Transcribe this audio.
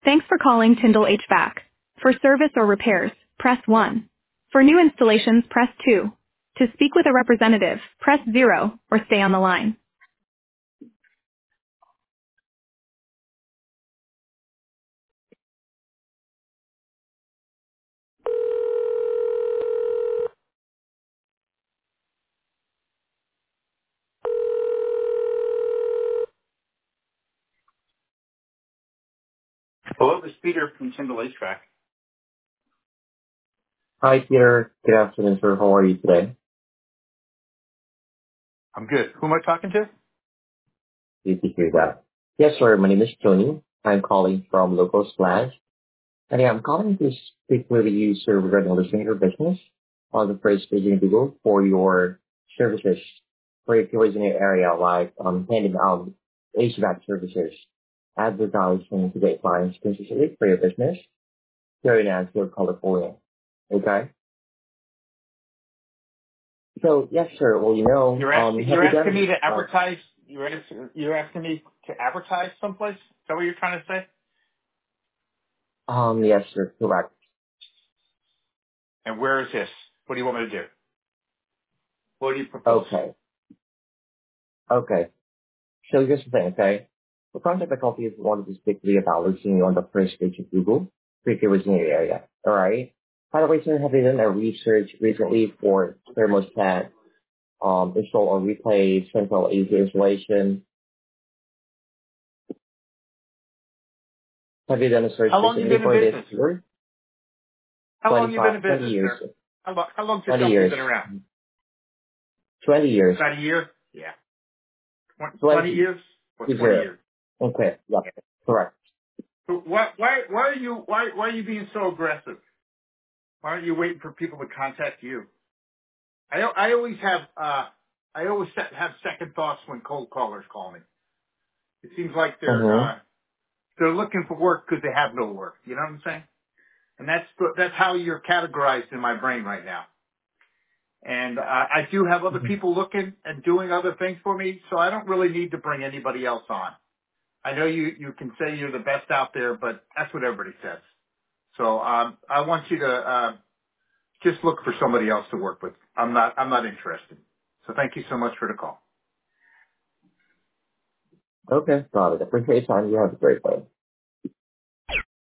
Thanks for calling Tyndall HVAC. For service or repairs, press 1. For new installations, press 2. To speak with a representative, press 0 or stay on the line. Hello, this is Peter from Tyndall HVAC. Hi, Peter. Good afternoon, sir. How are you today? I'm good. Who am I talking to? Good to hear that. Yes, sir. My name is Tony. I'm calling from Local Splash. And yeah, I'm calling to speak with you, sir, regarding listing your business on the first page in Google for your services for your tours in your area, like handing out HVAC services, advertising to get clients consistently for your business here in Anfield, California. Okay? So, yes, sir. Well, have You're you asking done me to advertise. You're asking me to advertise someplace. Is that what you're trying to say? Yes, sir. Correct. And where is this? What do you want me to do? What do you propose? Okay. Okay. So here's the thing, okay? The concept I copy is wanted to speak to you about listing you on the first page of Google, particularly in your area. Alright? By the way, sir, have you done a research recently for thermostat, install or replace central AC installation? Have you done a search How long you recently been in for this business? word? How long you been in 20 business, years. sir? How long's your 20 company years. been around? 20 years. About a year? Yeah. 20 20. years? Or 20 0. years? Okay. Yeah. Yeah. Correct. So why are you being so aggressive? Why aren't you waiting for people to contact you? I always have second thoughts when cold callers call me. It seems like Mm-hmm. they're looking for work because they have no work. You know what I'm saying? And that's how you're categorized in my brain right now. And I do have other people looking and doing other things for me, so I don't really need to bring anybody else on. I know you can say you're the best out there, but that's what everybody says. So I want you to just look for somebody else to work with. I'm not interested. So thank you so much for the call. Okay. Got it. Appreciate your time. You have a great day.